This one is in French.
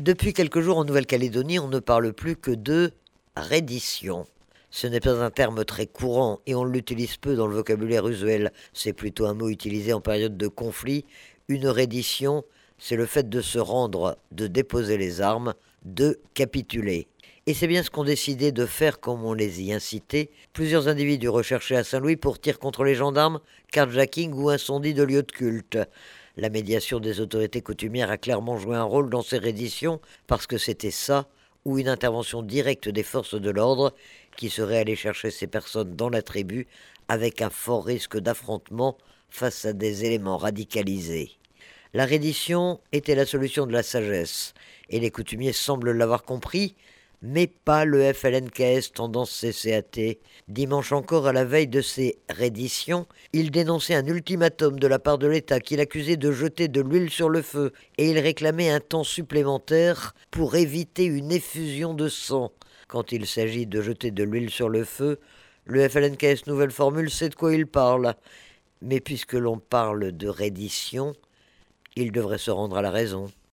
Depuis quelques jours en Nouvelle-Calédonie, on ne parle plus que de reddition. Ce n'est pas un terme très courant et on l'utilise peu dans le vocabulaire usuel. C'est plutôt un mot utilisé en période de conflit. Une reddition, c'est le fait de se rendre, de déposer les armes, de capituler. Et c'est bien ce qu'ont décidé de faire, comme on les y incitait, plusieurs individus recherchés à Saint-Louis pour tir contre les gendarmes, carjacking ou incendie de lieux de culte. La médiation des autorités coutumières a clairement joué un rôle dans ces redditions parce que c'était ça, ou une intervention directe des forces de l'ordre qui seraient allées chercher ces personnes dans la tribu avec un fort risque d'affrontement face à des éléments radicalisés. La reddition était la solution de la sagesse, et les coutumiers semblent l'avoir compris, mais pas le FLNKS tendance CCAT. Dimanche encore, à la veille de ces redditions, il dénonçait un ultimatum de la part de l'État qu'il accusait de jeter de l'huile sur le feu, et il réclamait un temps supplémentaire pour éviter une effusion de sang. Quand il s'agit de jeter de l'huile sur le feu, le FLNKS Nouvelle Formule sait de quoi il parle. Mais puisque l'on parle de reddition, il devrait se rendre à la raison.